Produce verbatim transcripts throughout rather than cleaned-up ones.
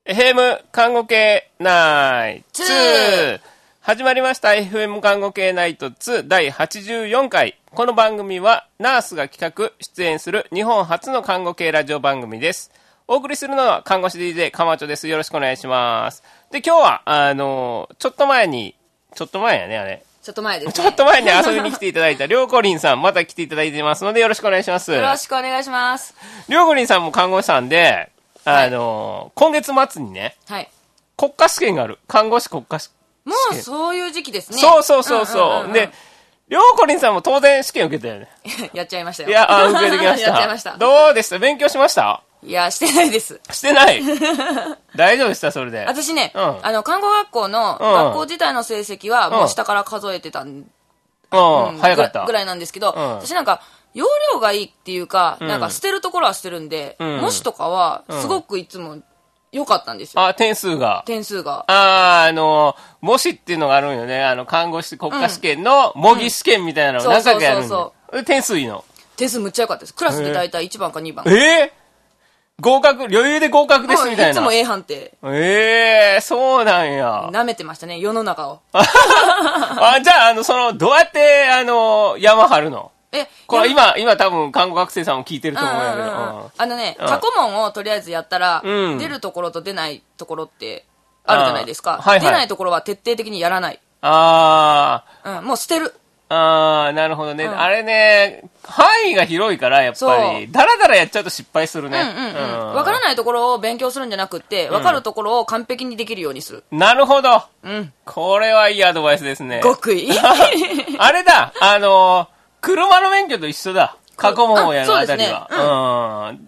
エフエム 看護系ナイトツー始まりました。 エフエム 看護系ナイトツーだいはちじゅうよんかい。この番組はナースが企画出演する日本初の看護系ラジオ番組です。お送りするのは看護師 ディージェー かまちょです。よろしくお願いします。で、今日はあのちょっと前にちょっと前やねあれちょっと前ですね。 ちょっと前に遊びに来ていただいたりょうこりんさん、また来ていただいてますのでよろしくお願いします。 よろしくお願いします。 りょうこりんさんも看護師さんで、あの、はい、今月末にね、はい、国家試験がある。看護師国家試験。 もうそういう時期ですね。 そうそうそうそう。うんうんうんうん、で、りょうこりんさんも当然試験受けたよね。 やっちゃいましたよ。 いや、あ、受けてきました。 やっちゃいました。 どうでした？勉強しました？ いや、してないです。 してない。大丈夫でしたそれで。 私ね、うん、あの、看護学校の学校自体の成績はもう下から数えてたん、うんうんうん、早かったぐらいなんですけど、うん、私なんか、容量がいいっていうか、うん、なんか捨てるところは捨てるんで、うん、模試とかはすごくいつも良かったんですよ。 あ、点数が。 点数が。 ああ、あの、模試っていうのがあるんよね。あの、看護師国家試験の模擬試験みたいなのを何回かやるんで。そうそうそうそう。点数いいの？ 点数むっちゃ良かったです。クラスで大体いちばんかにばん。 えー、合格、余裕で合格ですみたいな。 いつも A 判定。 ええー、そうなんや。 舐めてましたね、世の中を。 あ、じゃあ、あの、その、どうやって、あの、山張るの？え、これ今、今多分看護学生さんも聞いてると思うんやけど。うんうんうん、 あのね、過去問をとりあえずやったら、うん、出るところと出ないところってあるじゃないですか。はいはい、出ないところは徹底的にやらない。ああ。うん、もう捨てる。 ああ、なるほどね、うん。あれね、範囲が広いから、やっぱり、だらだらやっちゃうと失敗するね。 うんうんうん。わからないところを勉強するんじゃなくって、わかるところを完璧にできるようにする。 なるほど。うん。これはいいアドバイスですね。 極意。 あれだ、あの、車の免許と一緒だ。過去問をやるあたりは。 そうですね。うん。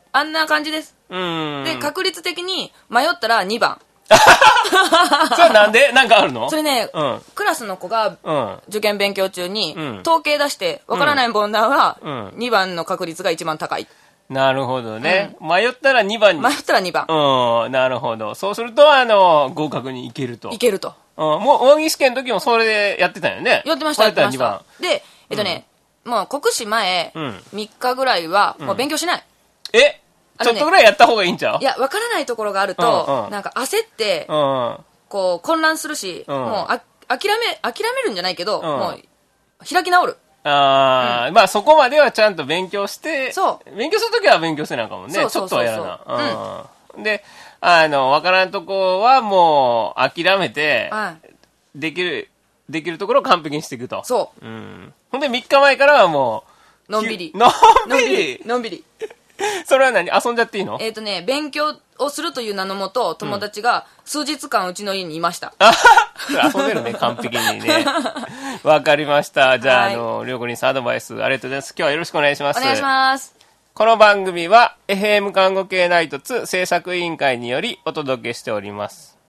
あんな感じです。うん。で、確率的に迷ったらにばん。 それなんでなんかあるの？ それね、うん、クラスの子が受験勉強中に統計出してわからない問題はにばんの確率が一番高い。 なるほどね、うん、迷ったらにばんに。 迷ったらにばん。 うん、なるほど。そうするとあの合格にいけると。 いけると。 うん、もう模擬試験の時もそれでやってたよね。 やってましたやってました。で、えっとね、うん、もう国試前みっかぐらいはもう勉強しない。 うん、え？ね、ちょっとぐらいやった方がいいんちゃう？ いや、わからないところがあると、うんうん、なんか焦って、うん、こう混乱するし、うん、もうあ諦め諦めるんじゃないけど、うん、もう開き直る。 ああ、うん、まあそこまではちゃんと勉強して、そう勉強するときは勉強せなあかんもんね。そうそうそうそう、ちょっとはやらな。うん、で、あのわからんとこはもう諦めて、はい、できるできるところを完璧にしていくと。そう。うん。ほんでみっかまえからはもうのんびりのんびりのんびり。 それは何？遊んじゃっていいの？ えっとね、勉強をするという名のもと、友達が数日間うちの家にいました。 うん、遊んでるね、完璧にね。わかりました。じゃあ、はい、あの、りょうこりんさんアドバイスありがとうございます。今日はよろしくお願いします。 お願いします。 この番組は エフエム 看護系ナイトツー制作委員会によりお届けしております。